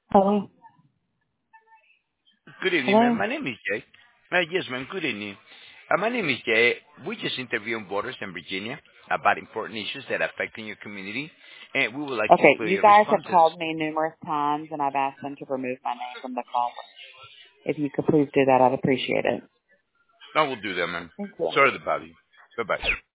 Hello? Good evening, ma'am. Hello? My name is Jay. Yes, ma'am. Good evening. My name is Jay. We just interviewing voters in Virginia about important issues that are affecting your community, and we would like to Okay, include you your guys have responses. called me numerous times and I've asked them to remove my name from the call list. If you could please do that, I'd appreciate it. No, we'll do that, ma'am. Thank you. Sorry to bother you. Bye-bye.